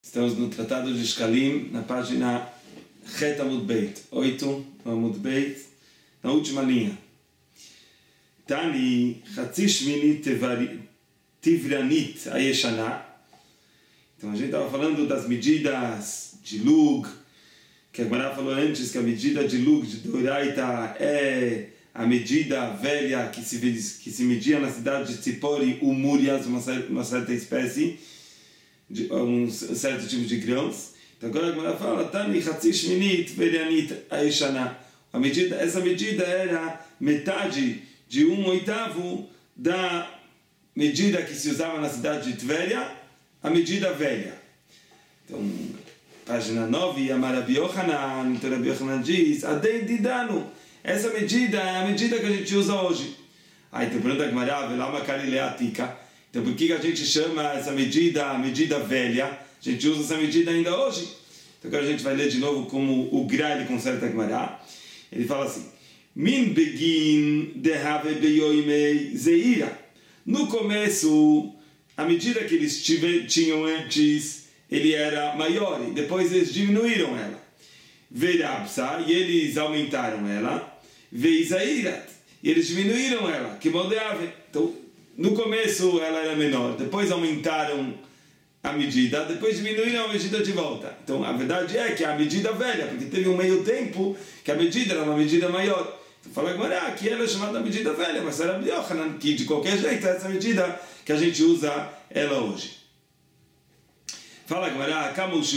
Estamos no Tratado de Shkalim, na página Het Amud Beit, 8, Amud Beit, na última linha. Tani, Chatzi Shmini Tivranit Ayeshana. Então a gente estava falando das medidas de Lug, que a Gemara falou antes que a medida de Lug, de Doraita, é a medida velha que se media na cidade de Tzipori, Umurias, uma certa espécie, de um certo tipo de grãos. Então agora a Gemara fala, Tani Chatzi Shminit Verianit Ayeshana. Essa medida era metade de 1/8 da medida que se usava na cidade de Tveria, a medida velha. Então, página 9, Amar Rabi Yochanan, então Rabi Yochanan diz, Adei Didanu, essa medida é a medida que a gente usa hoje. Aí então pergunta a Gemara, Velama Karileatika. Então por que a gente chama essa medida a medida velha? A gente usa essa medida ainda hoje. Então agora a gente vai ler de novo como o Gra ele conserta a Gemara. Ele fala assim, Min begin dehave beyoimei zeira. No começo, a medida que eles tinham antes, ele era maior, e depois eles diminuíram ela. Verabsa, e eles aumentaram ela. Veizairat, e eles diminuíram ela. Que moldeave. Então, no começo ela era menor, depois aumentaram a medida, depois diminuíram a medida de volta. Então a verdade é que a medida velha, porque teve um meio tempo que a medida era uma medida maior. Então fala agora que ela é chamada medida velha, mas era Yochanan, que de qualquer jeito é essa medida que a gente usa ela hoje. Fala agora,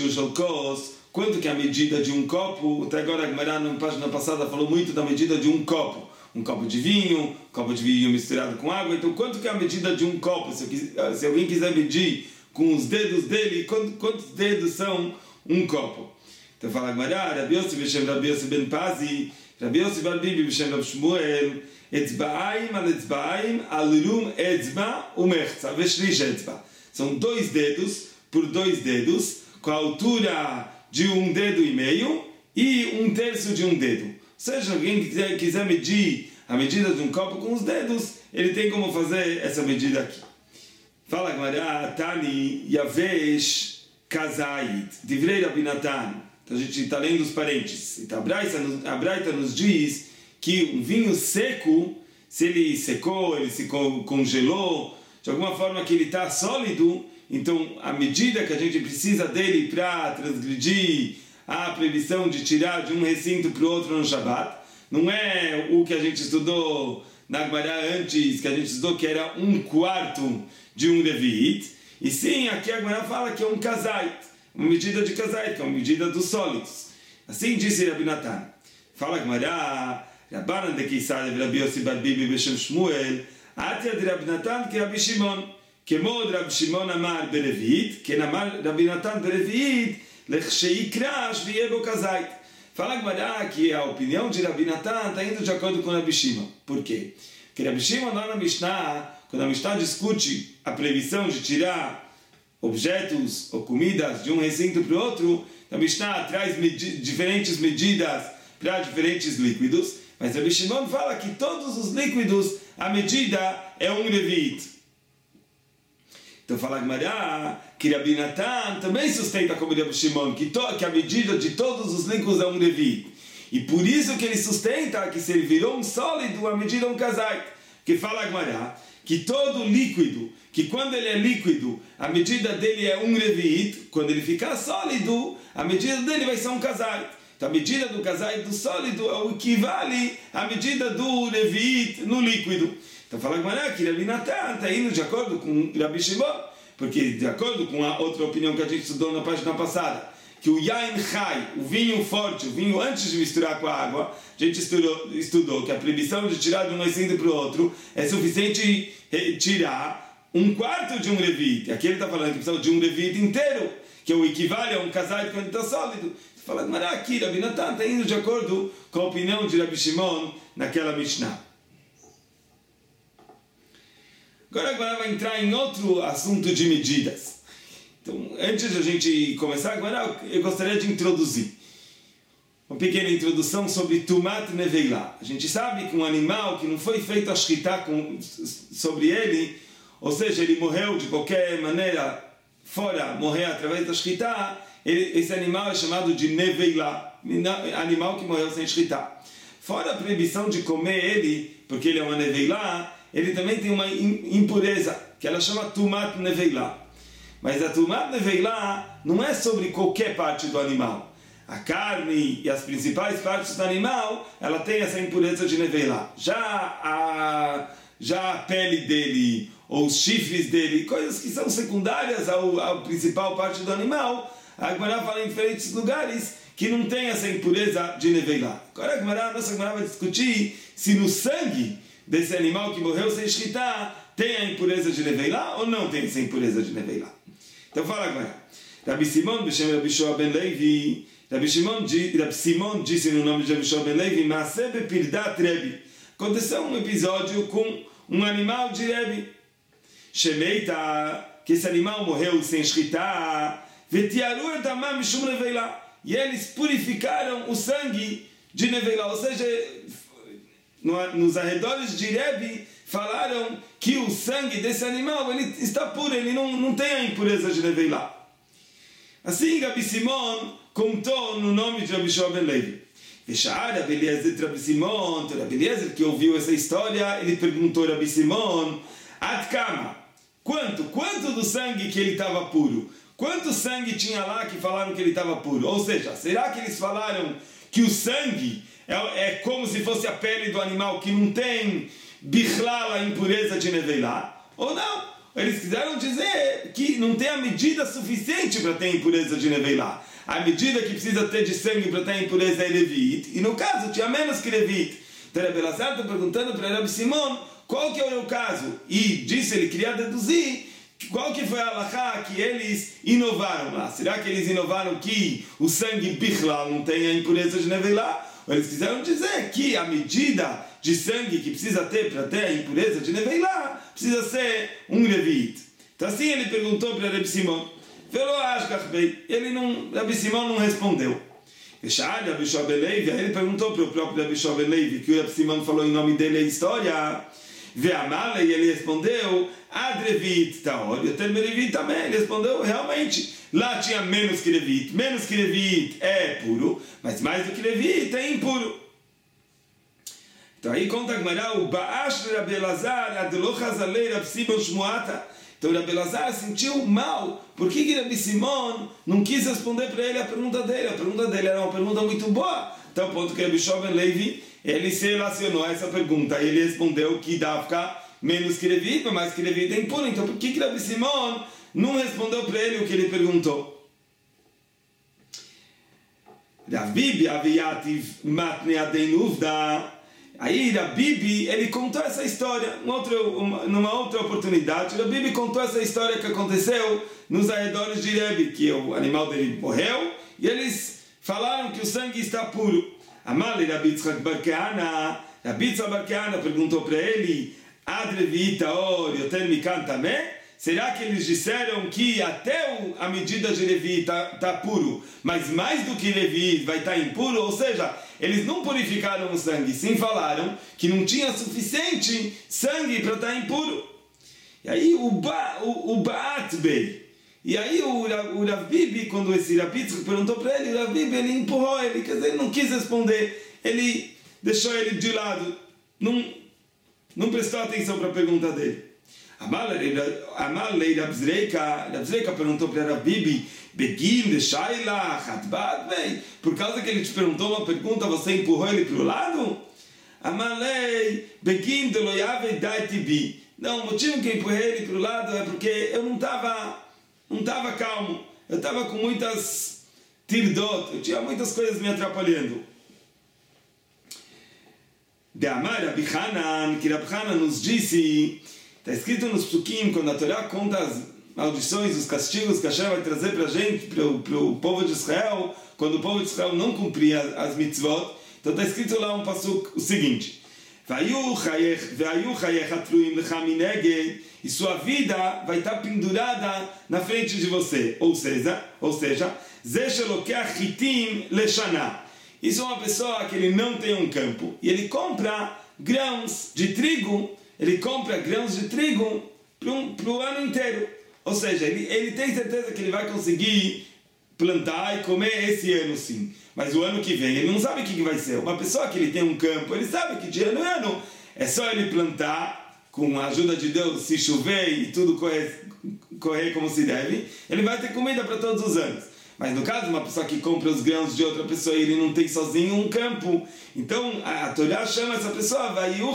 quanto que é a medida de um copo? Até agora a Gemara na página passada falou muito da medida de um copo de vinho, misturado com água. Então quanto que é a medida de um copo? Se alguém quiser medir com os dedos dele, quantos dedos são um copo? Então fala Gemara, Rabi Yossi Beshem Rabi Yossi Ben Pazi, Rabi Yossi Bar Bibi Beshem Rabi Shmuel, Etzba'aim al Etzba'aim al Rum Etzba Umechza Veshlish Etzba. São 2 dedos por 2 dedos, com a altura de 1,5 dedo e 1/3 de um dedo. Ou seja, alguém quiser medir a medida de um copo com os dedos, ele tem como fazer essa medida aqui. Fala Gemara, Tani Yavesh Kazait, Divrei Rabi Natan. Então a gente está lendo os parentes. Então, a Braita nos diz que um vinho seco, se ele secou, ele se congelou, de alguma forma que ele está sólido, então a medida que a gente precisa dele para transgredir a proibição de tirar de um recinto para o outro no Shabbat, não é o que a gente estudou na Gemara antes, que a gente estudou que era 1/4 de um Revi'it, e sim, aqui a Gemara fala que é um Kazait, uma medida de Kazait, que é uma medida dos sólidos. Assim disse Rabi Natan. Fala a Gemara, Rabbanan de Kisar de Rabi Yossi Bar Bibi Beshem Shmuel, Atia de Rabi Natan que Rabi Shimon, que mod Rabi Shimon amar Berevi'it, que namar Rabi Natan Berevi'it, lechshei krash viebo Kazait. Fala a Gemara que a opinião de Rabi Natan está indo de acordo com Rabi Shimon. Por quê? Porque Rabi Shimon lá na Mishnah, quando a Mishnah discute a proibição de tirar objetos ou comidas de um recinto para o outro, a Mishnah traz diferentes medidas para diferentes líquidos, mas Rabi Shimon fala que todos os líquidos, a medida é 1 Revi'it. Então fala a Gemara que Rabi Natan também sustenta como Rabi Shimon, que a medida de todos os líquidos é 1 Revi'it. E por isso que ele sustenta que se ele virou um sólido, a medida é um Kazait. Que fala a Gemara que todo líquido, que quando ele é líquido, a medida dele é 1 Revi'it, quando ele ficar sólido, a medida dele vai ser um Kazait. Então a medida do Kazait do sólido é o equivale à medida do Revi'it no líquido. Então fala a Gemara que Rabi Natan está indo de acordo com Rabi Shimon, porque de acordo com a outra opinião que a gente estudou na página passada, que o Yain Chai, o vinho forte, o vinho antes de misturar com a água, a gente estudou que a proibição de tirar de um recinto para o outro é suficiente tirar 1/4 de um Revi'it. Aqui ele está falando que precisa de um Revi'it inteiro, que é o equivale a um Kazait quando está sólido. Fala Gemara aqui, Rabi Natan está indo de acordo com a opinião de Rabi Shimon naquela Mishnah. Agora vai entrar em outro assunto de medidas. Então, antes de a gente começar, agora eu gostaria de introduzir uma pequena introdução sobre Tumat Neveila. A gente sabe que um animal que não foi feito a shkita sobre ele, ou seja, ele morreu de qualquer maneira fora morrer através da shkita, esse animal é chamado de neveilá, animal que morreu sem shkita. Fora a proibição de comer ele, porque ele é uma neveilá, ele também tem uma impureza, que ela chama tumat neveilá. Mas a tumat neveilá não é sobre qualquer parte do animal. A carne e as principais partes do animal, ela tem essa impureza de neveilá. Já a pele dele, ou os chifres dele, coisas que são secundárias à principal parte do animal, a Gemara fala em diferentes lugares que não tem essa impureza de neveilá. Agora a nossa Gemara vai discutir se no sangue desse animal que morreu sem shkita tem a impureza de neveilá ou não tem essa impureza de neveilá. Então fala agora. Rabi Simon, Beshem Rabi Shoa ben Levi, Rabi Simon disse no nome de Rabi Shoa ben Levi, Maaseh bepirdat Rebi. Aconteceu um episódio com um animal de Rebi. Shemeita, que esse animal morreu sem shkita, vetiaru etamam mishum neveilá. E eles purificaram o sangue de neveilá. Ou seja, nos arredores de Rebi, falaram que o sangue desse animal ele está puro, ele não tem a impureza de neveilá. Assim, Rabi Simon contou no nome de Rabi Shoa ben Levi. Veshar Rabi Eliezer Rabi Simon, Rabi Eliezer que ouviu essa história, ele perguntou a Rabi Simon, Atkama, quanto do sangue que ele estava puro? Quanto sangue tinha lá que falaram que ele estava puro? Ou seja, será que eles falaram que o sangue é como se fosse a pele do animal que não tem bichlal, a impureza de neveilá? Ou não? Eles quiseram dizer que não tem a medida suficiente para ter impureza de neveilá. A medida que precisa ter de sangue para ter impureza é levite. E no caso tinha menos que levite. Então Rabi Elazar está perguntando para Rabi Simon qual que é o caso. E disse, ele queria deduzir qual que foi a halakha que eles inovaram lá. Será que eles inovaram que o sangue bichlal não tem a impureza de neveilá? Ou eles quiseram dizer que a medida de sangue que precisa ter para ter a impureza de neveilá precisa ser um levite. Então assim ele perguntou para Rabi Simon. Rabi Simon não respondeu. Rabi Shoa ben Levi, aí ele perguntou para o próprio Rabi Shoa ben Levi, que o Rabi Simon falou em nome dele a história. E ele respondeu, Adrevit Taor, e o termo Levit também, ele respondeu, realmente, lá tinha menos que Levit é puro, mas mais do que Levit é impuro. Então aí conta a Gemara, o Ba'ash Rabi Elazar, Adelo Chazalei Rabi Simon Shmuata. Então Rabi Elazar sentiu mal, por que Rabi Simon não quis responder para ele a pergunta dele? A pergunta dele era uma pergunta muito boa, até o ponto que Rabi Shoa ben Levi ele se relacionou a essa pergunta e ele respondeu que dá para ficar menos que Levit, mas que Levit é impuro. Então por que Rabi Simon não respondeu para ele o que ele perguntou? Rav Bibi aviativ matne adein uvda. Aí Rav Bibi ele contou essa história numa outra oportunidade. Rav Bibi contou essa história que aconteceu nos arredores de Rebi, que o animal dele morreu e eles falaram que o sangue está puro. Amale Rabi Yitzchak bar Kahana, Rabi Yitzchak bar Kahana perguntou para ele, Adrevi Taor yoter mikan tameh? Será que eles disseram que até a medida de Levi está puro, mas mais do que Levi vai estar impuro? Ou seja, eles não purificaram o sangue, sim falaram que não tinha suficiente sangue para estar impuro. E aí o Ba'at Bey. E aí o Rav Bibi, quando esse Rabi Yitzchak perguntou para ele, o Rav Bibi ele empurrou ele, quer dizer, ele não quis responder, ele deixou ele de lado, não prestou atenção para a pergunta dele. Amalei Rav Zreika perguntou para Rav Bibi, Begim de Shaila, Hatbat Bey, por causa que ele te perguntou uma pergunta, você empurrou ele para o lado? Amalei Begim de Loyave Daitibi. Não, o motivo que eu empurrei ele para o lado é porque eu não estava calmo, eu estava com muitas tirdot, eu tinha muitas coisas me atrapalhando. De Amar Rabi Hanan, que Rabi Hanan nos disse, está escrito nos Psukim, quando a Torá conta as maldições, os castigos que Hashem vai trazer para a gente, para o povo de Israel, quando o povo de Israel não cumpria as mitzvot. Então está escrito lá um pasuk, o seguinte, e sua vida vai estar pendurada na frente de você. Ou seja, isso é uma pessoa que ele não tem um campo e ele compra grãos de trigo para o ano inteiro. Ou seja, ele tem certeza que ele vai conseguir plantar e comer esse ano sim. Mas o ano que vem, ele não sabe o que vai ser. Uma pessoa que ele tem um campo, ele sabe que de ano em ano é só ele plantar, com a ajuda de Deus, se chover e tudo correr como se deve, ele vai ter comida para todos os anos. Mas no caso, uma pessoa que compra os grãos de outra pessoa e ele não tem sozinho um campo, então a Torá chama essa pessoa,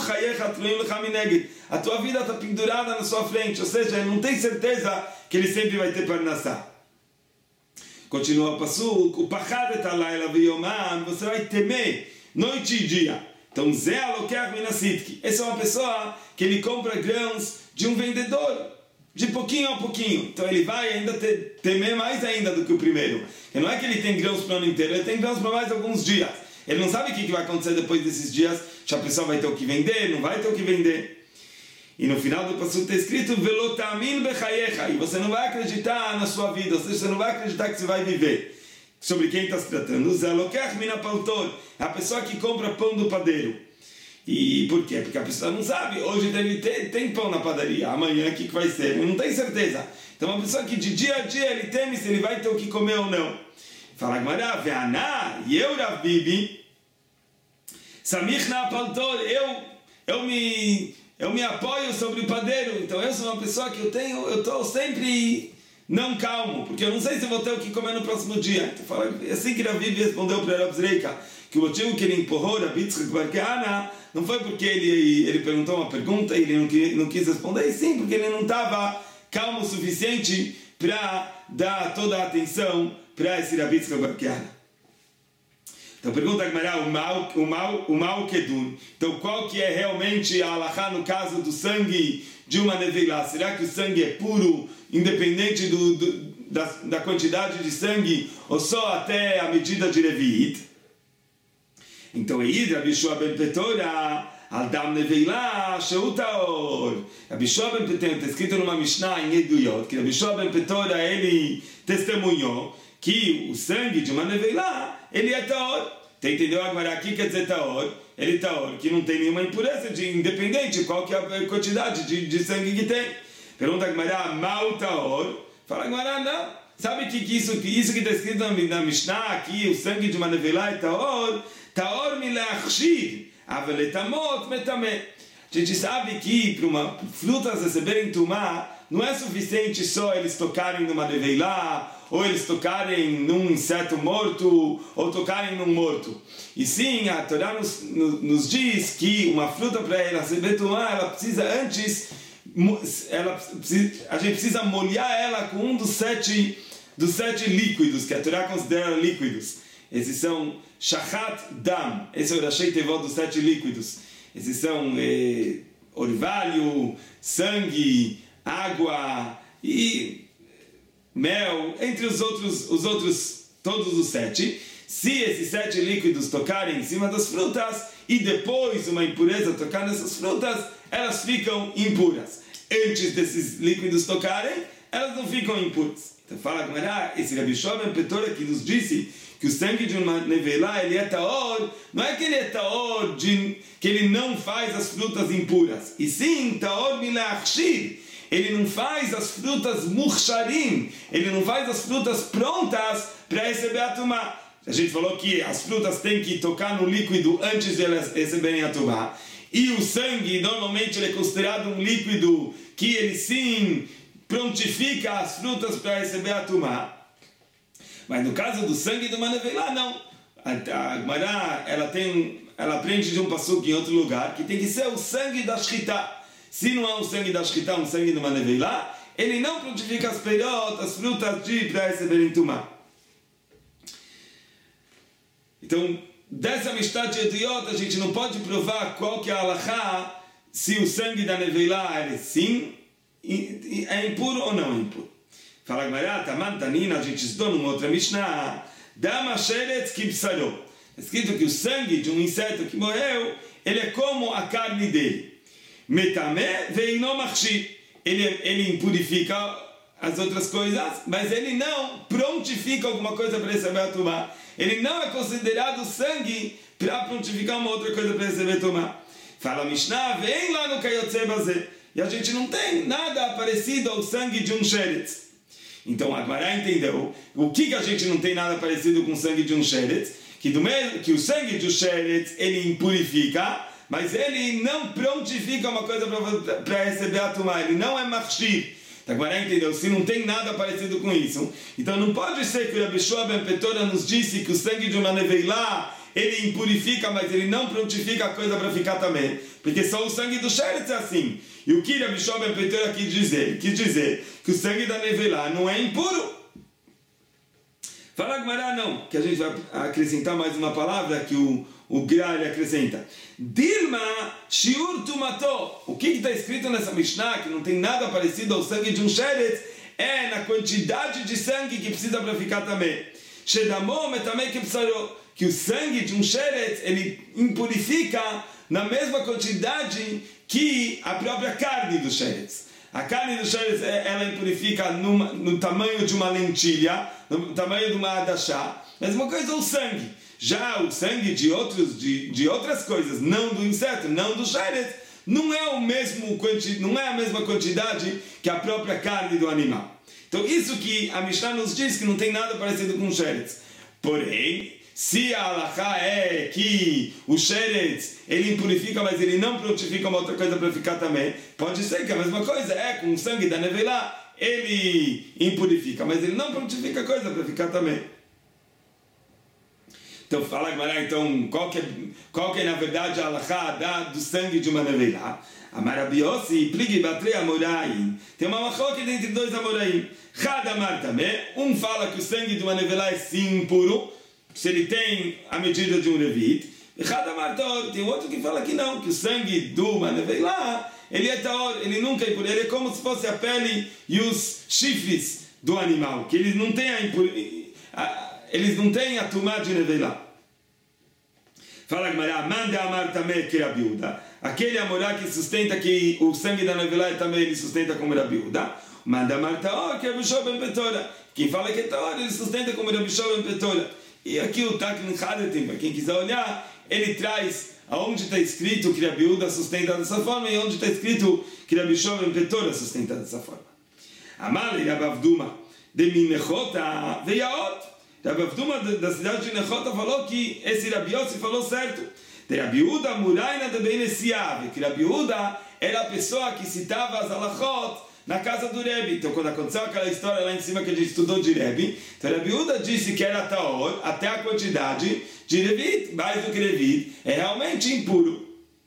a tua vida está pendurada na sua frente, ou seja, ele não tem certeza que ele sempre vai ter parnassá. Continua o passuco, o pachad etalayla v'yomam, você vai temer noite e dia. Então, Zé aloquer minasitki. Essa é uma pessoa que ele compra grãos de um vendedor, de pouquinho a pouquinho. Então, ele vai ainda temer mais ainda do que o primeiro. E não é que ele tem grãos para o ano inteiro, ele tem grãos para mais alguns dias. Ele não sabe o que vai acontecer depois desses dias, se a pessoa vai ter o que vender, não vai ter o que vender. E no final do passuco está escrito Velotamin bechayecha, e você não vai acreditar na sua vida, ou seja, você não vai acreditar que você vai viver. Sobre quem está se tratando? Zalokech minapautor, a pessoa que compra pão do padeiro. E por quê? Porque a pessoa não sabe. Hoje ele tem pão na padaria, amanhã o que vai ser? Ele não tem certeza. Então uma pessoa que de dia a dia ele teme se ele vai ter o que comer ou não. Fala Gmará, ve'aná, e eu, Rav Bibi, samich na pautor, eu me apoio sobre o padeiro. Então eu sou uma pessoa que eu estou sempre não calmo, porque eu não sei se eu vou ter o que comer no próximo dia. Então fala, assim que Rav Bibi respondeu para Rav Zreika, que o motivo que ele empurrou Rav Yitzchak bar Kahana não foi porque ele perguntou uma pergunta e ele não quis responder, e sim porque ele não estava calmo o suficiente para dar toda a atenção para esse Rav Yitzchak bar Kahana. Então pergunta a Gemara, o mal kedun. Então qual que é realmente a halachá no caso do sangue de uma neveilá? Será que o sangue é puro, independente da quantidade de sangue, ou só até a medida de Leviit? Então Eid, Rabi Shua ben Petora, Aldam neveilá, Sheutaor. Rabi Shua ben Petora, está escrito numa Mishnah em Eduyot, que Rabi Shua ben Petora, ele testemunhou que o sangue de uma neveilá, ele é taor. Você entendeu agora aqui quer dizer taor? Ele é taor, que não tem nenhuma impureza, independente qual que é a quantidade de sangue que tem. Pergunta a Gemara, mal taor? Fala a Gemara, não. Sabe que isso que está escrito na Mishnah aqui, o sangue de uma neveilá é taor? Taor milachshir, aveletamot metamé. A gente sabe que para frutas receberem tumá, não é suficiente só eles tocarem numa neveilá, ou eles tocarem num inseto morto, ou tocarem num morto. E sim, a Torá nos diz que uma fruta para ela receber tumá, ela precisa antes, a gente precisa molhar ela com um dos sete líquidos, que a Torá considera líquidos. Esses são shachat dam, esse é o rashei tevot dos 7 líquidos. Esses são orvalho, sangue, água e mel, entre os outros, todos os 7. Se esses 7 líquidos tocarem em cima das frutas e depois uma impureza tocar nessas frutas, elas ficam impuras. Antes desses líquidos tocarem, elas não ficam impuras. Então fala como era esse Rabi Shua ben Petora que nos disse que o sangue de uma neveilá, ele é taor, não é que ele é taor, que ele não faz as frutas impuras, e sim, taor milachshir, ele não faz as frutas mursharim, ele não faz as frutas prontas para receber a tumá. A gente falou que as frutas têm que tocar no líquido antes de elas receberem a tumá, e o sangue, normalmente, ele é considerado um líquido que ele sim prontifica as frutas para receber a tumá. Mas no caso do sangue de uma neveilá, não. A Gemara, ela aprende de um passuco em outro lugar, que tem que ser o sangue da shchita. Se não é o sangue da shchita, um sangue de uma neveilá, ele não prontifica as peirot, as frutas para receberem tumá. Então, dessa Mishnah de Eduyot, a gente não pode provar qual que é a halachá, se o sangue da neveilá é sim, é impuro ou não é impuro. Fala Gemara, Taman Tanina, a gente estudou numa outra Mishnah, Dama Sheretz Kibsaro. É escrito que o sangue de um inseto que morreu, ele é como a carne dele. Metamé veino machshi. Ele impurifica as outras coisas, mas ele não prontifica alguma coisa para receber a tumá. Ele não é considerado sangue para prontificar uma outra coisa para receber a tumá. Fala Mishnah, vem lá no Kayotze Bazé. e a gente não tem nada parecido ao sangue de um sheretz. Então a Gemara entendeu o que a gente não tem nada parecido com o sangue de um sheretz, que o sangue de um sheretz ele impurifica, mas ele não prontifica uma coisa para receber a tumá, ele não é machshir. Então a Gemara entendeu, se não tem nada parecido com isso, então não pode ser que o Rabbi Shua ben Petora nos disse que o sangue de uma neveilá ele impurifica, mas ele não prontifica a coisa para ficar também, porque só o sangue do sheretz é assim. E o que Rabbi Shua ben Petora quis dizer que o sangue da neveilá não é impuro. Fala a Gemara não, que a gente vai acrescentar mais uma palavra que o Gra ele acrescenta. Dilma shiur tumato. O que está escrito nessa Mishnah, que não tem nada parecido ao sangue de um sheretz, é na quantidade de sangue que precisa para ficar também. Shedamo metamei kepsaro. Que o sangue de um sheretz ele impurifica na mesma quantidade que a própria carne do sheretz. A carne do sheretz ela impurifica no tamanho de uma lentilha, no tamanho de uma adachá. Mesma coisa o sangue. Já o sangue de outras coisas, não do inseto, não do sheretz, não é a mesma quantidade que a própria carne do animal. Então isso que a Mishnah nos diz que não tem nada parecido com o sheretz. Porém, se a halakha é que o sheretz ele impurifica, mas ele não prontifica uma outra coisa para ficar também, pode ser que a mesma coisa é com o sangue da neveilá, ele impurifica, mas ele não prontifica a coisa para ficar também. Então fala Gemara, então qual que é na verdade a halakha do sangue de uma neveilá? Amar Rabi Yossi, pligi batrei amoraim. Tem uma machloket entre dois amoraim. Chad amar também, fala que o sangue de uma neveilá é sim impuro, se ele tem a medida de um levite. Tem outro que fala que não, que o sangue do uma neveilá, ele é taor, ele nunca é impuro, ele é como se fosse a pele e os chifres do animal, que eles não têm a tumá de neveilá. Fala Gemara, manda amar também que Rabi Uda. Aquele amorá que sustenta que o sangue da neveilá também ele sustenta como Rabi Uda. Manda amar taor que Rabbi Shua ben Petora. Quem fala que é taor, ele sustenta como Rabbi Shua ben Petora. E aqui o Takn Hadetim, para quem quiser olhar, ele traz aonde está escrito que Rabi Uda sustenta dessa forma e onde está escrito que Rabbi Shua ben Petora sustenta dessa forma. Amale Rabbi Avduma de Minechota veiaot. Rabbi Avduma da cidade de Nechota falou que esse Rabbi Yossi falou certo. De Rabbi Uda muraina de Benesiave, que Rabbi Uda era a pessoa que citava as halachot na casa do Rebbe. Então quando aconteceu aquela história lá em cima que a gente estudou de Rebbe, então Rabbi Uda disse que era taor até a quantidade de Levit, mais do que Levit, é realmente impuro.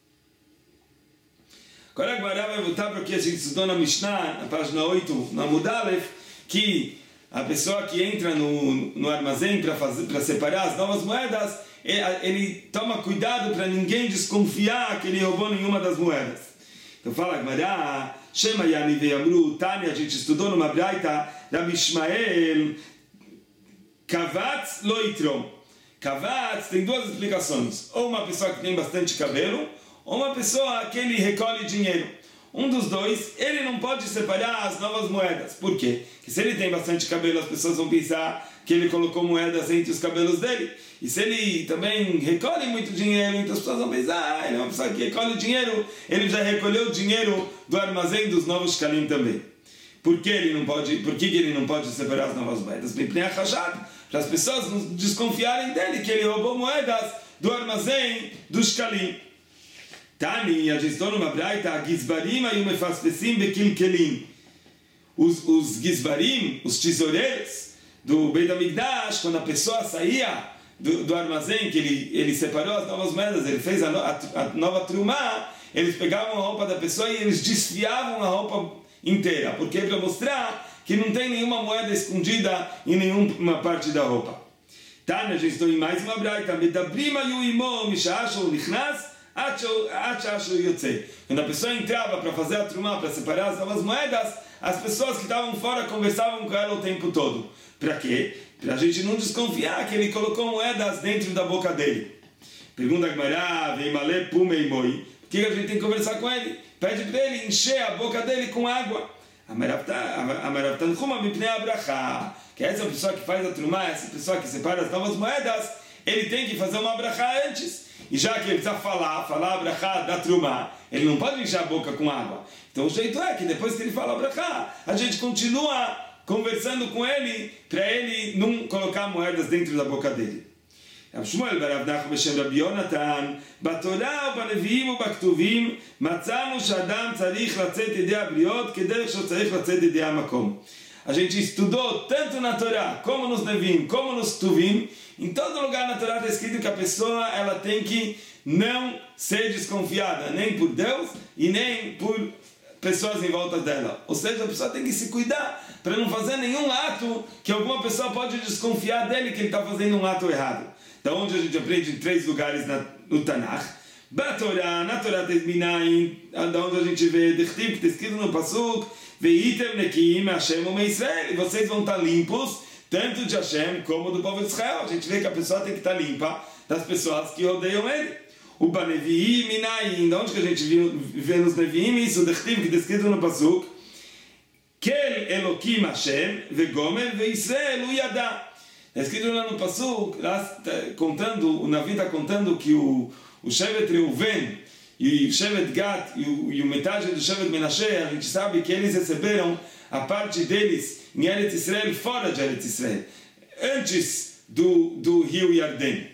Agora a Gemara vai voltar para o que a gente estudou na Mishnah, na página 8, na Mudalef, que a pessoa que entra no armazém para separar as novas moedas, ele toma cuidado para ninguém desconfiar que ele roubou nenhuma das moedas. Então fala Gemara, Shema Yani Ve'amru, Tani, a gente estudou numa braita, Rabbi Ishmael, Kavatz Loitrom. Kavatz tem duas explicações, ou uma pessoa que tem bastante cabelo, ou uma pessoa que ele recolhe dinheiro. Um dos dois, ele não pode separar as novas moedas. Por quê? Porque se ele tem bastante cabelo, as pessoas vão pensar que ele colocou moedas entre os cabelos dele. E se ele também recolhe muito dinheiro, então as pessoas vão pensar, ele é uma pessoa que recolhe dinheiro, ele já recolheu o dinheiro do armazém dos novos shkalim também. Por que ele não pode separar as novas moedas? Para as pessoas não desconfiarem dele que ele roubou moedas do armazém dos shkalim. Tani, a gente está numa braita, Gizbarim e o Mefaspesim Bekilkelim. Os Gizbarim, os tesoureiros do Beit HaMikdash, quando a pessoa saía do armazém, que ele separou as novas moedas, ele fez a nova trumá, eles pegavam a roupa da pessoa e eles desfiavam a roupa inteira. Porque para mostrar que não tem nenhuma moeda escondida em nenhuma parte da roupa. Tani, a gente está em mais uma braita, Metabrima Yuimo Mishasho Nichnas. Quando a pessoa entrava para fazer a trumá, para separar as novas moedas, as pessoas que estavam fora conversavam com ela o tempo todo. Para quê? Para a gente não desconfiar que ele colocou moedas dentro da boca dele. Pergunta a Gemara, Veimale Pumeimoi. Por que a gente tem que conversar com ele? Pede para ele encher a boca dele com água. Que essa pessoa que faz a trumá, essa pessoa que separa as novas moedas, ele tem que fazer uma brachá antes. E já que ele precisa falar a brachá da trumá, ele não pode encher a boca com água. Então o jeito é que depois que ele fala a brachá, a gente continua conversando com ele, para ele não colocar moedas dentro da boca dele. רב שמואל ברב נחמן בשם רבי יונתן, בתורה ובנביאים ובכתובים מצאנו שאדם צריך לצאת ידי הבריות כדרך שהוא צריך לצאת ידי המקום. A gente estudou tanto na Torá, como nos Neviim, como nos Ktuvim. Em todo lugar na Torá está escrito que a pessoa ela tem que não ser desconfiada, nem por Deus e nem por pessoas em volta dela. Ou seja, a pessoa tem que se cuidar para não fazer nenhum ato que alguma pessoa pode desconfiar dele que ele está fazendo um ato errado. Da onde a gente aprende em 3 lugares no Tanakh. Na Torá tem Minayin, da onde a gente vê Dechtiv, que está escrito no Pasuk, Veitem Nekim Hashem U'Meisrael, e vocês vão estar limpos, tanto de Hashem como do povo de Israel. A gente vê que a pessoa tem que estar limpa das pessoas que odeiam ele. O Baneviim Minayin, da onde que a gente vê nos Neviim, isso Dechtiv, que está escrito no Pasuk, Kel Elokim Hashem, Vegomer Veisrael Uyada. Está escrito lá no Pasuk, o Navi está contando que o Shevet Reuven e o Shevet Gad e o metade do Shevet Menashe, a gente sabe que eles receberam a parte deles em Eretz Israel, fora de Eretz Israel, antes do rio Yarden.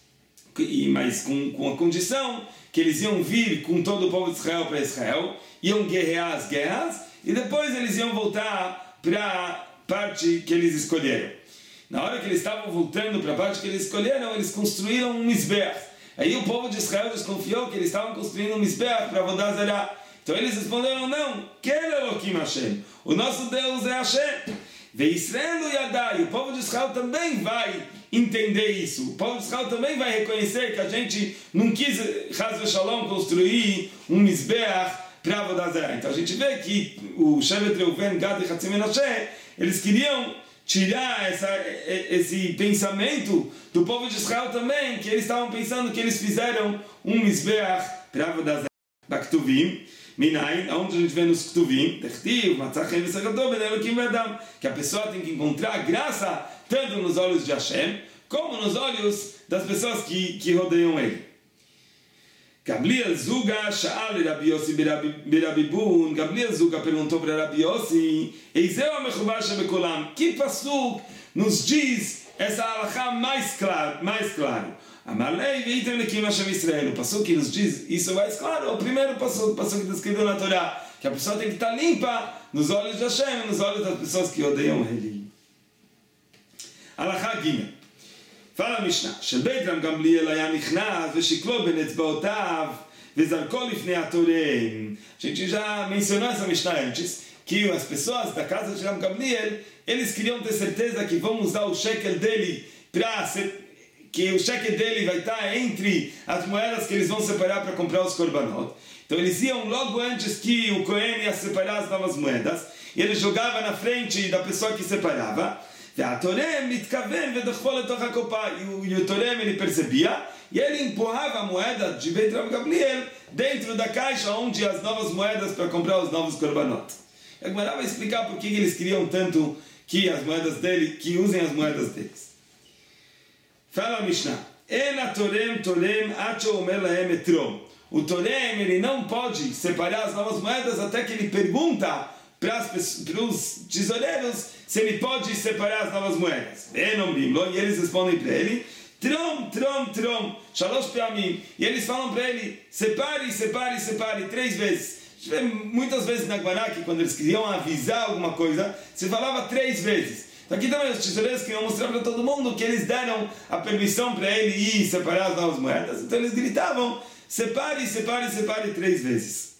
Mas com a condição que eles iam vir com todo o povo de Israel para Israel, iam guerrear as guerras, e depois eles iam voltar para a parte que eles escolheram. Na hora que eles estavam voltando para a parte que eles escolheram, eles construíram um Mizbeach. Aí o povo de Israel desconfiou que eles estavam construindo um Mizbeach para Avodah Zará. Então eles responderam, não, Kel Elokim Hashem, o nosso Deus é Hashem. Ve'Israel Yadai, o povo de Israel também vai entender isso. O povo de Israel também vai reconhecer que a gente não quis, Chas v'Shalom, construir um Mizbeach para Avodah Zará. Então a gente vê que o Shevet Reuven, Gad e Hatzi Menashe, eles queriam tirar esse pensamento do povo de Israel também, que eles estavam pensando que eles fizeram um Mizbeach para Avodah Zará. Baktuvim, Minayin, onde a gente vê nos Ktuvim, Dechtiv, Matzachem V'Sagato, Ben Elokim V'Adam, que a pessoa tem que encontrar graça tanto nos olhos de Hashem, como nos olhos das pessoas que rodeiam ele. Gabriel Zuga Sha'al Rabi Yossi Berabi Bun. Gabriel Zuga perguntou para Rabi Yossi: Eizeu HaMechuvar Shebekolam, que pasuk nos diz essa halachá mais claro? Amalei Veitem Nekim Hashem Israel. O pasuk que nos diz isso mais claro é o primeiro pasuk que está escrito na Torá, que a pessoa tem que estar limpa nos olhos de Hashem e nos olhos das pessoas que odeiam ele. Halachá Gimel. Fala a Mishnah, שבית רם גמליאל היה נכנס ושקלו בין אצבעותיו וזרקו לפני התורם. A gente já mencionou essa Mishnah antes, que as pessoas da casa de Ram Gamliel, eles queriam ter certeza que vão usar o shekel dele que o shekel dele vai estar entre as moedas que eles vão separar para comprar os korbanot. Então eles iam logo antes que o Cohen ia separar as novas moedas, e ele jogava na frente da pessoa que separava. והתורם מתכוון ודוחפו לתוך הקופה. E o Torem ele percebia e ele empurrava a moeda de Beit Rav Gamliel dentro da caixa onde as novas moedas para comprar os novos korbanot. A Gemara vai explicar por que eles queriam tanto que as moedas dele, que usem as moedas deles. Fala a Mishnah: En hatorem torem ad she'omer lahem etrom. O Torem ele não pode separar as novas moedas até que ele pergunta para os tesoureiros se ele pode separar as novas moedas. E eles respondem para ele: Trom, trom, trom, shalosh peamim. E eles falam para ele: separe, separe, separe, 3 vezes. A gente vê muitas vezes na Gemara que quando eles queriam avisar alguma coisa, se falava 3 vezes. Então aqui também os tesoureiros queriam mostrar para todo mundo que eles deram a permissão para ele ir separar as novas moedas. Então eles gritavam: separe, separe, separe 3 vezes.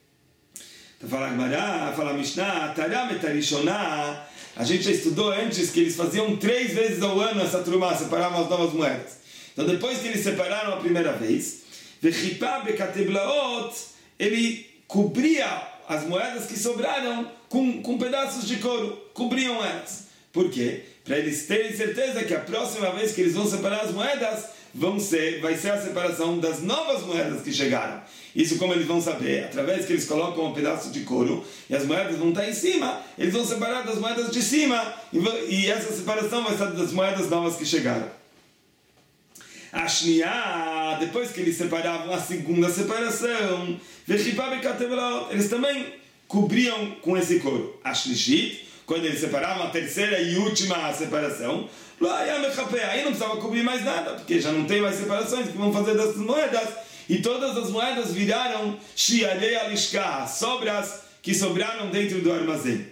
Fala Gemara, fala Mishnah, Taram et Arishoná. A gente já estudou antes que eles faziam 3 vezes ao ano essa trumá, separavam as novas moedas. Então depois que eles separaram a primeira vez, Vechipá bekateblaot, ele cobria as moedas que sobraram com pedaços de couro, cobriam elas. Por quê? Para eles terem certeza que a próxima vez que eles vão separar as moedas, vai ser a separação das novas moedas que chegaram. Isso como eles vão saber? Através que eles colocam um pedaço de couro e as moedas vão estar em cima, eles vão separar das moedas de cima e essa separação vai ser das moedas novas que chegaram. A Shniá, depois que eles separavam a segunda separação, eles também cobriam com esse couro. A Shlishit, quando eles separavam a terceira e última separação, aí não precisava cobrir mais nada, porque já não tem mais separações, que vão fazer dessas moedas, e todas as moedas viraram Shiarei Alishka, sobras que sobraram dentro do armazém.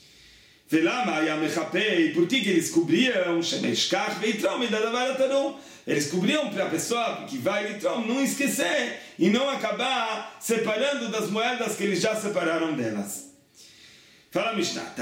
Por que eles cobriam? Eles cobriam para a pessoa que vai litrom não esquecer e não acabar separando das moedas que eles já separaram delas. Fala Mishnah,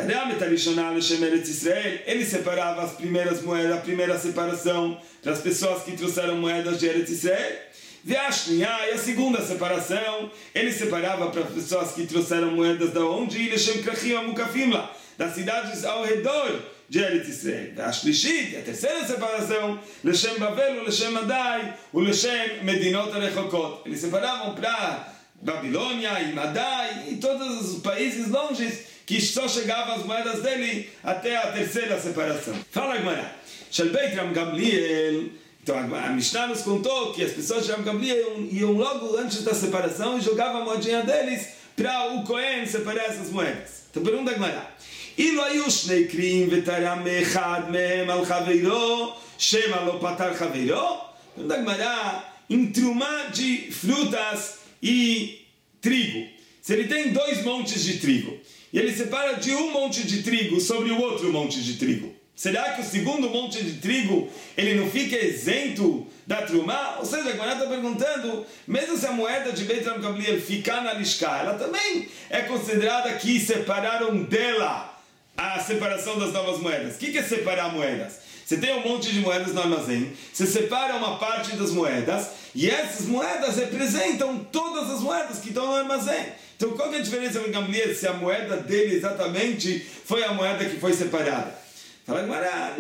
ele separava as primeiras moedas, a primeira separação para as pessoas que trouxeram moedas de Eretz Israel. E a segunda separação, ele separava para as pessoas que trouxeram moedas da onde? Das cidades ao redor de Eretz Israel. A Shlishit, a terceira separação, Leshem Bavel, Leshem Madai, o Leshem Medinot Arechokot. Eles separavam para Babilônia e Madai e todos os países longes que só chegavam as moedas dele até a terceira separação. Fala Gemara. Shalbeit Ram Gamliel. Então a Mishnah nos contou que as pessoas de Ram Gamliel iam logo antes da separação e jogavam a moedinha deles para o Cohen separar essas moedas. Então pergunta a Gemara. אילו היו שני קרים ותרם אחד מהם על חברו, שמא לא פטר חברו? Pergunta a Gemara, em trumá de frutas e trigo. Se ele tem 2 montes de trigo, e ele separa de um monte de trigo sobre o outro monte de trigo, será que o segundo monte de trigo, ele não fica isento da trumá? Ou seja, a Gemara está perguntando, mesmo se a moeda de Beit Ram Gamliel ficar na lishká, ela também é considerada que separaram dela a separação das novas moedas. O que é separar moedas? Você tem um monte de moedas no armazém, você separa uma parte das moedas, e essas moedas representam todas as moedas que estão no armazém. Então qual que é a diferença do Gamliel se a moeda dele exatamente foi a moeda que foi separada? Fala Gemara,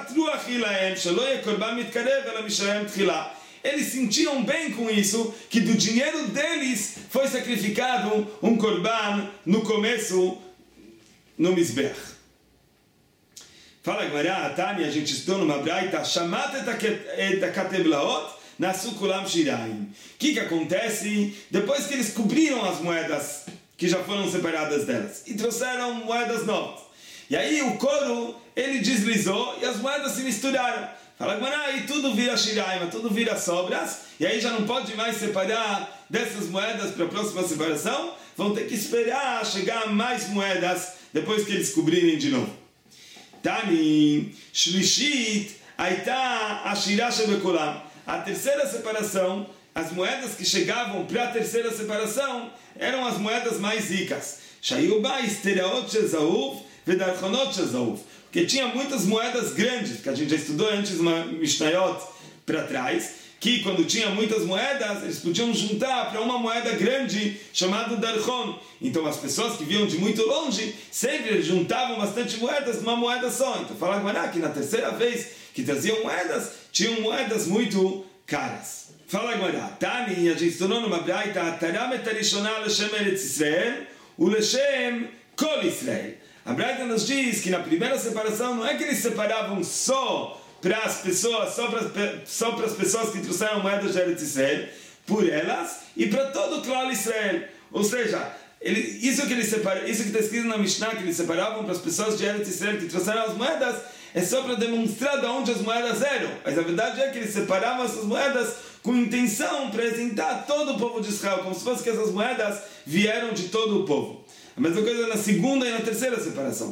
eles sentiam bem com isso, que do dinheiro deles foi sacrificado um korban no começo, no Mizbech. Fala Gemara, Tani, a gente estudou numa braita, Shamat et hakateblaot nasu kulam shiraim. O que acontece depois que eles cobriram as moedas que já foram separadas delas e trouxeram moedas novas? E aí o couro, ele deslizou e as moedas se misturaram. Fala Gemara, e tudo vira shiraim, tudo vira sobras, e aí já não pode mais separar dessas moedas para a próxima separação, vão ter que esperar chegar mais moedas depois que eles cobrirem de novo. Tani, Shlishit, Aita, Ashira Shebekolam. A terceira separação, as moedas que chegavam para a terceira separação, eram as moedas mais ricas. Shayuba, Isteraot Shezauf, Vedarchonot Shezauf. Porque tinha muitas moedas grandes, que a gente já estudou antes uma Mishnayot para trás, que quando tinha muitas moedas, eles podiam juntar para uma moeda grande chamada Darchon. Então as pessoas que vinham de muito longe, sempre juntavam bastante moedas numa moeda só. Então fala Gemara que na terceira vez que traziam moedas, tinham moedas muito caras. Fala Gemara, Tani, a gente estudou numa braita, Taram et harishona leshem Eretz Israel, u leshem Kol Israel. A braita nos diz que na primeira separação não é que eles separavam só para as pessoas, só para as pessoas que trouxeram moedas de Eretz Israel, por elas e para todo o Klal Israel. Ou seja, isso que está escrito na Mishnah, que eles separavam para as pessoas de Eretz Israel que trouxeram as moedas, é só para demonstrar de onde as moedas eram. Mas a verdade é que eles separavam essas moedas com intenção de apresentar todo o povo de Israel, como se fosse que essas moedas vieram de todo o povo. A mesma coisa na segunda e na terceira separação.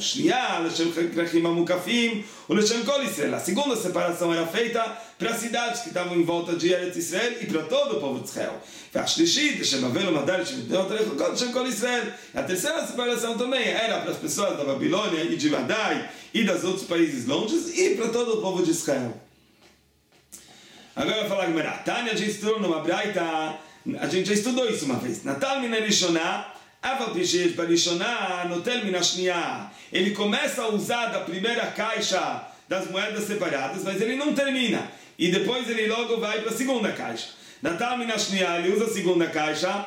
A segunda separação era feita para as cidades que estavam em volta de Eretz Israel e para todo o povo de Israel. A terceira separação também era para as pessoas da Babilônia e de Madai e dos outros países longes e para todo o povo de Israel. Agora vai falar Gemara. Tânia, a gente estudou numa braita, a gente já estudou isso uma vez. Natal mina Rishoná, ele começa a usar da primeira caixa das moedas separadas, mas ele não termina. E depois ele logo vai para a segunda caixa. Natal mina Shniá, ele usa a segunda caixa.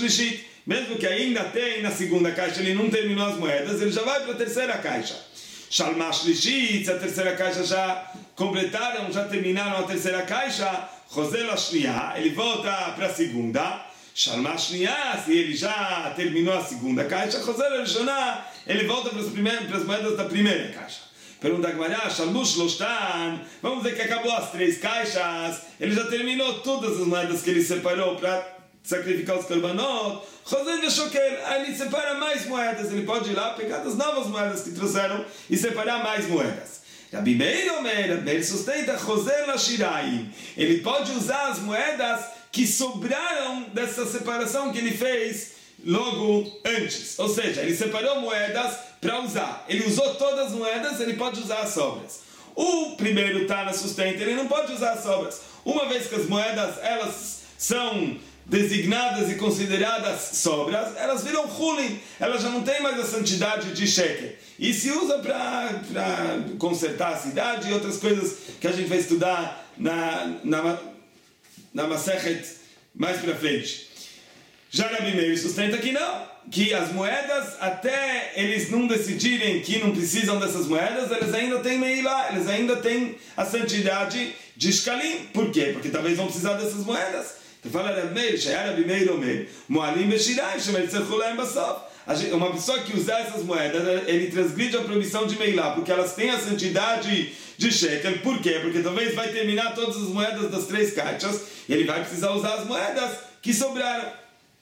Mesmo que ainda tem na segunda caixa, ele não terminou as moedas, ele já vai para a terceira caixa. Shalmash Lishit, a terceira caixa já completaram, já terminaram a terceira caixa, Choser Lashniah, ele volta para a segunda. Shalmash Lishit, se ele já terminou a segunda caixa, Choser Lashonah, ele volta para as moedas da primeira caixa. Pergunta a Gemara, Shalmush Loshtan, vamos dizer que acabou as três caixas, ele já terminou todas as moedas que ele separou para sacrificar os korbanot, Choser Veshokel, aí ele separa mais moedas, ele pode ir lá pegar as novas moedas que trouxeram e separar mais moedas. Rabi Meir Omer, ele sustenta Choser Lashiraim, ele pode usar as moedas que sobraram dessa separação que ele fez logo antes, ou seja, ele separou moedas para usar, ele usou todas as moedas, ele pode usar as sobras. O primeiro Tana sustenta, ele não pode usar as sobras, uma vez que as moedas elas são designadas e consideradas sobras, elas viram hulin, elas já não têm mais a santidade de shekel e se usa para consertar a cidade e outras coisas que a gente vai estudar na Masechet mais para frente. Já Rabi Meir sustenta que não, que as moedas, até eles não decidirem que não precisam dessas moedas, eles ainda têm Meilá, eles ainda têm a santidade de Shkalim. Por quê? Porque talvez vão precisar dessas moedas. Então fala Rabi Meir, Shaya Rabi Meir Omer, Moalim Beshirai, Shemer Tzechulaim Basof. Uma pessoa que usar essas moedas, ele transgride a proibição de Meilá, porque elas têm a santidade de shekel. Por quê? Porque talvez vai terminar todas as moedas das três caixas, e ele vai precisar usar as moedas que sobraram.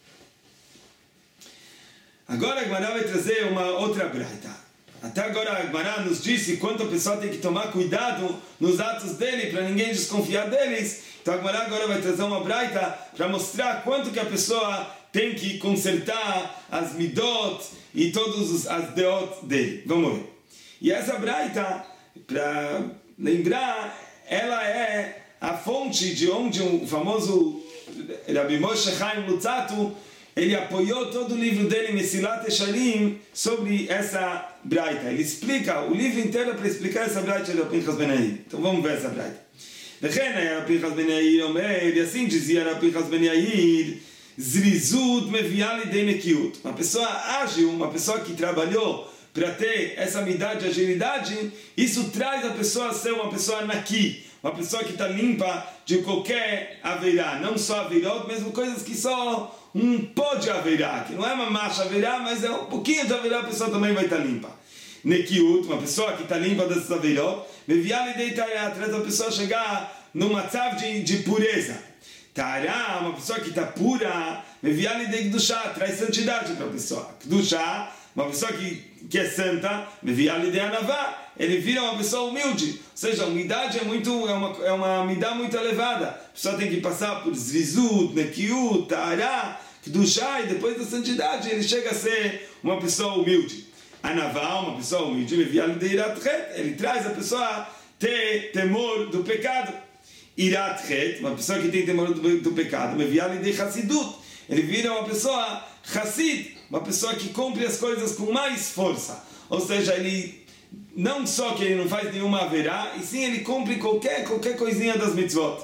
Agora a Gemara vai trazer uma outra braita. Até agora a Gemara nos disse quanto a pessoa tem que tomar cuidado nos atos dele, para ninguém desconfiar deles. Então a Gemara agora vai trazer uma braita para mostrar quanto que a pessoa tem que consertar as midot e todos as deot dele. Vamos ver. E essa braita, para lembrar, ela é a fonte de onde o famoso Rabbi Moshe Chaim Luzzatto ele apoiou todo o livro dele, Mesilat Yesharim, sobre essa braita. Ele explica o livro inteiro para explicar essa braita de Pinchas Ben Yair. Então vamos ver essa braita. Pinchas Ben Yair Omer, e assim dizia Pinchas Ben Yair, Zrizut meviali de nekiut. Uma pessoa ágil, uma pessoa que trabalhou para ter essa midá de agilidade, isso traz a pessoa a ser uma pessoa naki, uma pessoa que está limpa de qualquer aveirá, não só aveirot, mesmo coisas que só um pó de aveirá, que não é uma macha aveirá, mas é um pouquinho de aveirá, a pessoa também vai estar limpa. Nekiut, uma pessoa que está limpa dessas aveirot, meviali de itayá, traz a pessoa a chegar num matzav de pureza. Tará, uma pessoa que está pura, meviali de kedushá, traz santidade para a pessoa. Kedushá, uma pessoa que é santa, meviali de anavá, ele vira uma pessoa humilde. Ou seja, a humildade é uma midá muito elevada. A pessoa tem que passar por zrizut, nekiut, tará, kedushá, e depois da santidade ele chega a ser uma pessoa humilde. Anavá, uma pessoa humilde, meviali de iratchet, ele traz a pessoa a ter temor do pecado. Iratchet, uma pessoa que tem temor do pecado, meviali de chassidut, ele vira uma pessoa chassid, uma pessoa que cumpre as coisas com mais força. Ou seja, ele não só que ele não faz nenhuma haverá, e sim ele cumpre qualquer coisinha das mitzvot.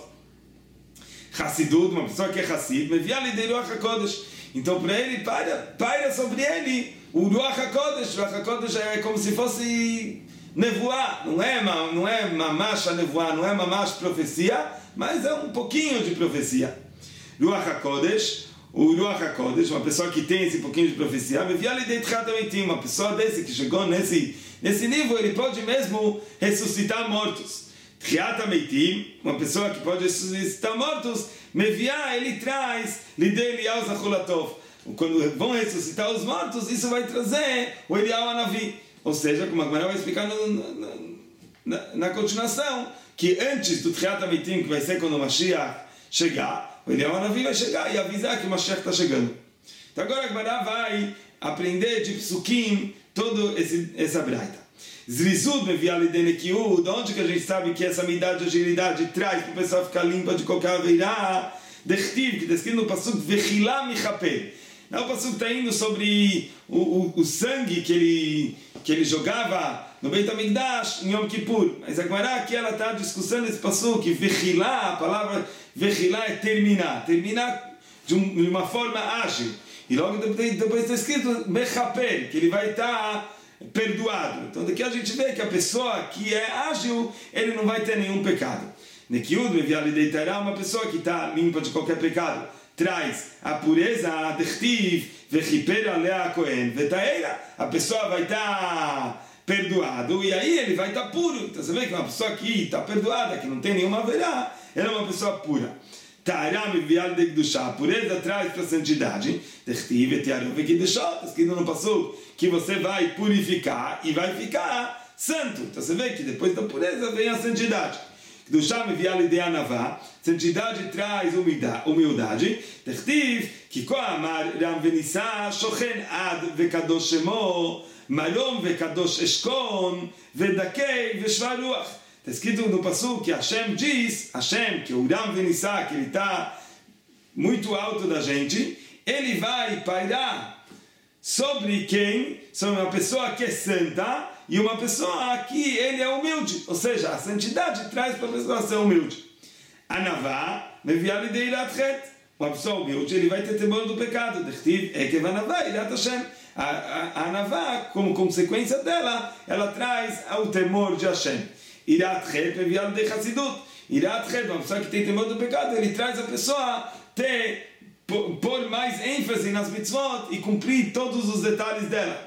Chassidut, uma pessoa que é chassid, meviali de Ruach HaKodesh. Então para ele, paira sobre ele o Ruach HaKodesh. Ruach HaKodesh é como se fosse nevoá, não é mamash a nevoá, não é mamash profecia, mas é um pouquinho de profecia. Ruach HaKodesh, o Ruach HaKodesh, uma pessoa que tem esse pouquinho de profecia, uma pessoa desse que chegou nesse nível, ele pode mesmo ressuscitar mortos. Tchiat HaMeitim, uma pessoa que pode ressuscitar mortos, ele traz lidei Eliyahu Zachulatov. Quando vão ressuscitar os mortos, isso vai trazer o Eliyahu Hanavi. Ou seja, como a Gemara vai explicar na continuação, que antes do Tchiat HaMeitim, que vai ser quando o Mashiach chegar, o Eliyahu Hanavi vai chegar e avisar que o Mashiach está chegando. Então agora a Gemara vai aprender de Psukim toda essa braita. Zrizud meviali de nekiut, onde que a gente sabe que essa midá de agilidade traz para o pessoal ficar limpa de qualquer aveirá? Dechtiv, que está escrito no pasuk vechilá michapel. Não, o pasuk está indo sobre o sangue que ele jogava no Beit HaMikdash em Yom Kippur. Mas a Gemara aqui ela está discussando esse pasuk, vechilá, a palavra vechilá é terminar de uma forma ágil. E logo depois está escrito mechapel, que ele vai estar perdoado. Então daqui a gente vê que a pessoa que é ágil, ele não vai ter nenhum pecado. Nekiud meviali deitará, uma pessoa que está limpa de qualquer pecado, traz a pureza, a dechtiv, vechiper alea kohen, vetaeira, a pessoa vai estar perdoado, e aí ele vai estar puro. Então você vê que uma pessoa que está perdoada, que não tem nenhuma verá, ela é uma pessoa pura. Ta'aram meviali de kedushá, a pureza traz para a santidade, dechtiv etiaru vekedushá, está escrito no passuco, que você vai purificar e vai ficar santo. Então você vê que depois da pureza vem a santidade. Kedushá meviali de anavá, santidade traz humildade. Dechtiv, ki koamar ram venissá, shochen ad vekadosh shemo, malom vekadosh eshkon, vedakei veshvaruach. Está escrito no passuco que Hashem diz, Hashem, que o Ram venissá, que ele está muito alto da gente, ele vai pairar sobre quem? Sobre uma pessoa que é santa e uma pessoa que ele é humilde. Ou seja, a santidade traz para a pessoa ser humilde. Anavá, meviali de irat chet. Uma pessoa humilde, ele vai ter temor do pecado. Dechtiv, ekev anavá, irat Hashem. A anavá, como consequência dela, ela traz o temor de Hashem. Irat chet, meviali de chassidut. Irat chet, uma pessoa que tem temor do pecado, ele traz a pessoa ter pôr mais ênfase nas mitzvot e cumprir todos os detalhes dela.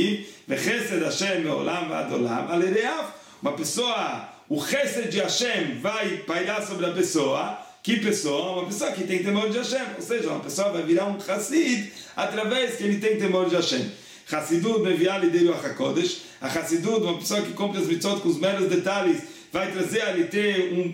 Uma pessoa, o chesed de Hashem vai pairar sobre a pessoa. Que pessoa? Uma pessoa que tem temor de Hashem. Ou seja, uma pessoa vai virar um chassid através que ele tem temor de Hashem. Chassidut meviali de Ruach HaKodesh. A chassidut, uma pessoa que cumpre as mitzvot com os meros detalhes, vai trazer a ele ter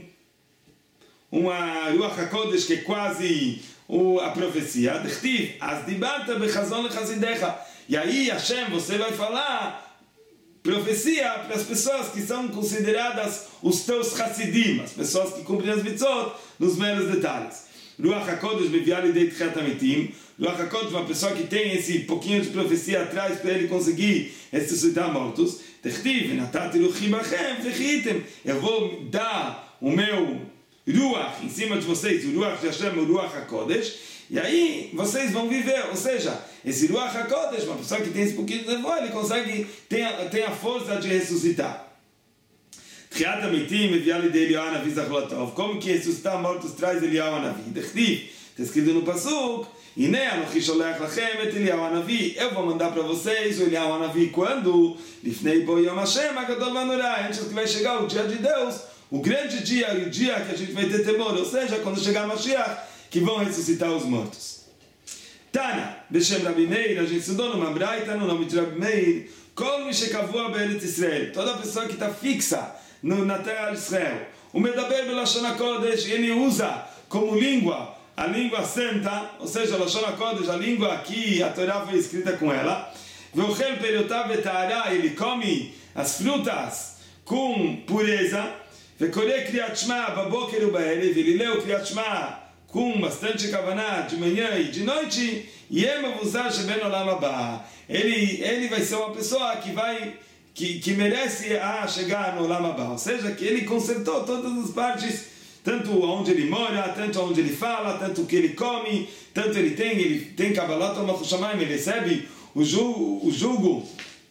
uma Ruach HaKodesh que é quase a profecia. Dechtiv, as dibata bechazon lechazidecha. E aí, Hashem, você vai falar profecia para as pessoas que são consideradas os teus chassidim, as pessoas que cumprem as mitzvot nos meros detalhes. Ruach HaKodesh meviali de tchat amitim. Ruach HaKodesh, uma pessoa que tem esse pouquinho de profecia atrás para ele conseguir ressuscitar mortos. Dechtiv, natati ruchi bachem vechitem. Eu vou dar o meu Ruach em cima de vocês, o Ruach de Hashem, o Ruach HaKodesh, e aí vocês vão viver. Ou seja, esse Ruach HaKodesh, uma pessoa que tem esse pouquinho de nevoa, ele consegue, tem a força de ressuscitar. Tchiat Amitim meviali de Eliyahu Hanavi Zachlatov. Como que ressuscitar mortos traz Eliyahu Hanavi? Dechtiv, está escrito no passuco, Ine anochi sholech lachem et Eliyahu Hanavi. Eu vou mandar para vocês o Eliyahu Hanavi quando? Lifnei bo yom Hashem agadol vanorah, antes que vai chegar o dia de Deus, o grande dia e o dia que a gente vai ter temor, ou seja, quando chegar Mashiach, que vão ressuscitar os mortos. Tana, Beshem Rabi Meir, a gente estudou numa braita no nome de Rabi Meir, Kol mi shekavua be'eretz Israel, toda pessoa que está fixa na terra de Israel, o Medaber Belashon HaKodesh, ele usa como língua, a língua santa, ou seja, Lashon HaKodesh, a língua que a Torá foi escrita com ela, Ve'ochel periotav beta'ara, ele come as frutas com pureza, Ve'koreh Kriyat Shema baboker u'ba'erev, ele lê o Kriyat Shema com bastante kavaná de manhã e de noite, Yeh mevuzar sheben olam haba. Ele vai ser uma pessoa que merece chegar no olam haba, ou seja, que ele consertou todas as partes, tanto onde ele mora, tanto onde ele fala, tanto o que ele come, tanto ele tem Kabbalat Malchut Shamayim, ele recebe o jugo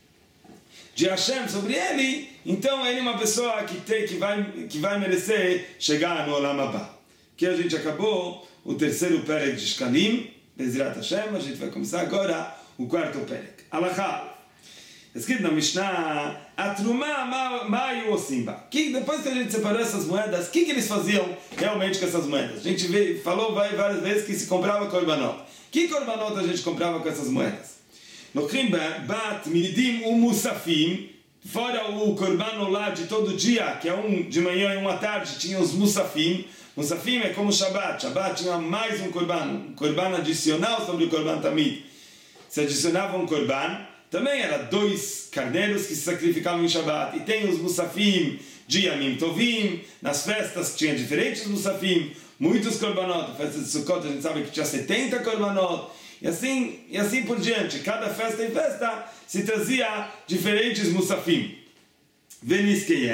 de Hashem sobre ele. Então ele é uma pessoa que vai merecer chegar no Olam Haba. Que a gente acabou o terceiro Perek de Shkalim, Bezrat Hashem, a gente vai começar agora o quarto Perek. Alachá. Escrito na Mishnah, Atrumá Mayu Osimba. Que depois que a gente separou essas moedas, o que eles faziam realmente com essas moedas? A gente falou várias vezes que se comprava korbanot. Que korbanot a gente comprava com essas moedas? Lokrim bat milidim musafim. Fora o korban lá de todo dia, que é um de manhã e um à tarde, tinha os musafim. Musafim é como Shabbat. Shabbat tinha mais um korban adicional sobre o korban tamid. Se adicionava um korban, também era 2 carneiros que se sacrificavam em Shabbat. E tem os musafim de Yamim Tovim. Nas festas tinha diferentes musafim, muitos korbanot. Na festa de Sukkot a gente sabe que tinha 70 korbanot. E assim por diante. Cada festa e festa se trazia diferentes musafim. Veniskeyem.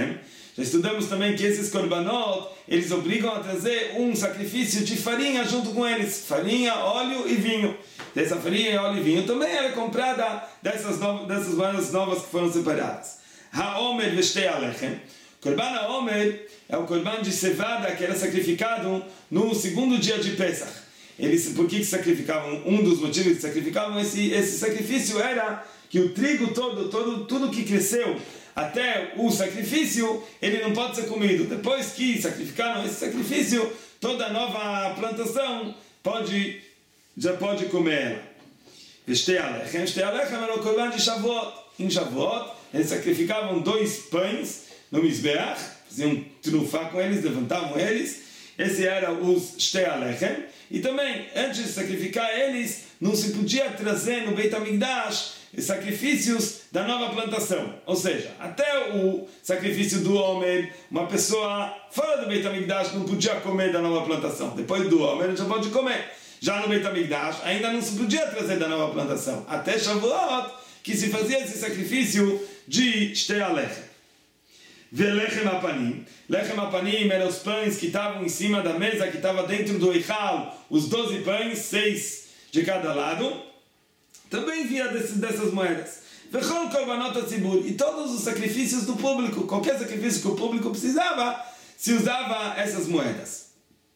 Já estudamos também que esses korbanot, eles obrigam a trazer um sacrifício de farinha junto com eles. Farinha, óleo e vinho. Dessa farinha, óleo e vinho também era comprada dessas moedas novas que foram separadas. Ha-omer v'shtei alechem. Korban ha-omer é o korban de cevada que era sacrificado no segundo dia de Pesach. Por que sacrificavam? Um dos motivos que sacrificavam esse sacrifício era que o trigo tudo que cresceu até o sacrifício, ele não pode ser comido. Depois que sacrificaram esse sacrifício, toda nova plantação já pode comer ela. Shtei alechem era o korban de Shavuot. Em Shavuot, eles sacrificavam 2 pães no Mizbeach, faziam trufá com eles, levantavam eles. Esse era os Shtei alechem. E também, antes de sacrificar eles, não se podia trazer no Beit HaMikdash sacrifícios da nova plantação. Ou seja, até o sacrifício do Omer, uma pessoa fora do Beit HaMikdash não podia comer da nova plantação. Depois do Omer, já pode comer. Já no Beit HaMikdash, ainda não se podia trazer da nova plantação. Até Shavuot, que se fazia esse sacrifício de Shtei alechem. Velechem apanim. Lechem apanim eram os pães que estavam em cima da mesa, que estava dentro do eichal, os 12 pães, 6 de cada lado. Também vinha dessas moedas. Vechol korbanot hatzibur. E todos os sacrifícios do público, qualquer sacrifício que o público precisava, se usava essas moedas.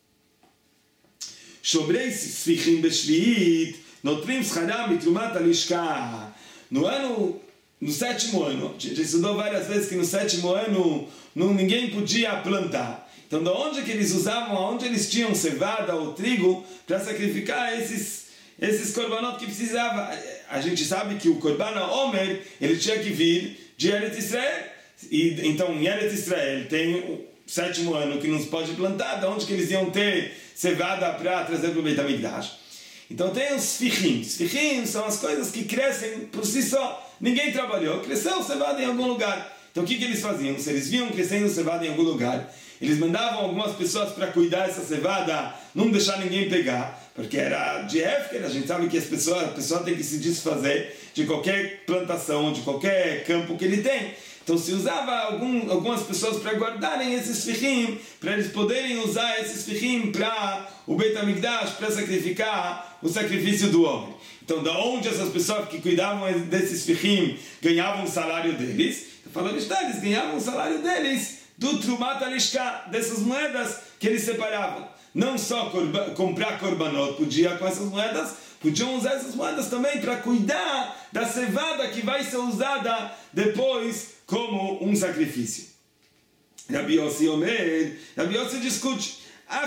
Shobrei sfichim beshviit, notrim scharam mitrumat alishka. No 7º ano, a gente estudou várias vezes que no 7º ano ninguém podia plantar. Então, de onde que eles usavam, onde eles tinham cevada ou trigo para sacrificar esses korbanot que precisava? A gente sabe que o korban Omer, ele tinha que vir de Eretz Israel. E então, em Eretz Israel tem o 7º ano que não se pode plantar. De onde que eles iam ter cevada para trazer para o Beit HaMikdash? Então tem os sfichim. Sfichim são as coisas que crescem por si só. Ninguém trabalhou, cresceu cevada em algum lugar. Então o que eles faziam? Se eles viam crescendo cevada em algum lugar, eles mandavam algumas pessoas para cuidar dessa cevada, não deixar ninguém pegar, porque era de Hefker. A gente sabe que a pessoa tem que se desfazer de qualquer plantação, de qualquer campo que ele tem. Então se usava algumas pessoas para guardarem esses sfichim, para eles poderem usar esses sfichim para o Beit HaMikdash, para sacrificar o sacrifício do homem. Então, da onde essas pessoas que cuidavam desses sfichim ganhavam o salário deles? Falando isso, eles ganhavam o salário deles do Trumat Alishka, dessas moedas que eles separavam. Não só comprar korbanot, podia com essas moedas, podiam usar essas moedas também para cuidar da cevada que vai ser usada depois como um sacrifício. Rabi Yossi discute: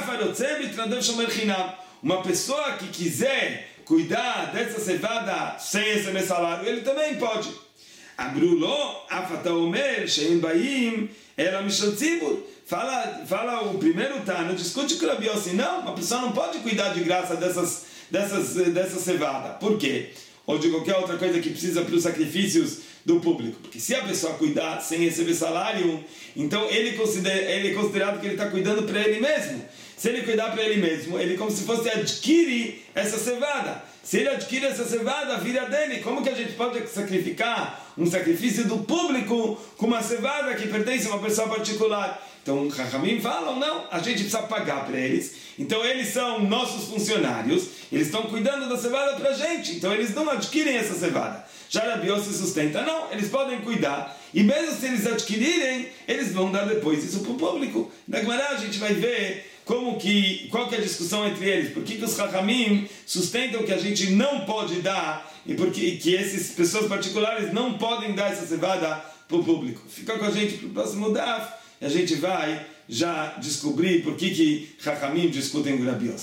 uma pessoa que quiser cuidar dessa cevada sem receber salário, ele também pode. Fala o primeiro Tano, discute com o Rabi Yossi: não, uma pessoa não pode cuidar de graça dessa cevada. Por quê? Ou de qualquer outra coisa que precisa para os sacrifícios do público. Porque se a pessoa cuidar sem receber salário, então ele é considerado que ele está cuidando para ele mesmo. Se ele cuidar para ele mesmo, ele como se fosse adquirir essa cevada. Se ele adquire essa cevada, vira dele. Como que a gente pode sacrificar um sacrifício do público com uma cevada que pertence a uma pessoa particular? Então, os Chachamim falam: não, a gente precisa pagar para eles. Então, eles são nossos funcionários, eles estão cuidando da cevada para a gente. Então, eles não adquirem essa cevada. Já Rabi Yossi sustenta: não, eles podem cuidar. E mesmo se eles adquirirem, eles vão dar depois isso para o público. Na Gemara a gente vai ver qual que é a discussão entre eles. Por que os Chachamim sustentam que a gente não pode dar e que essas pessoas particulares não podem dar essa cevada para o público? Fica com a gente para o próximo Daf e a gente vai já descobrir por que Chachamim discutem com Rabi Yossi.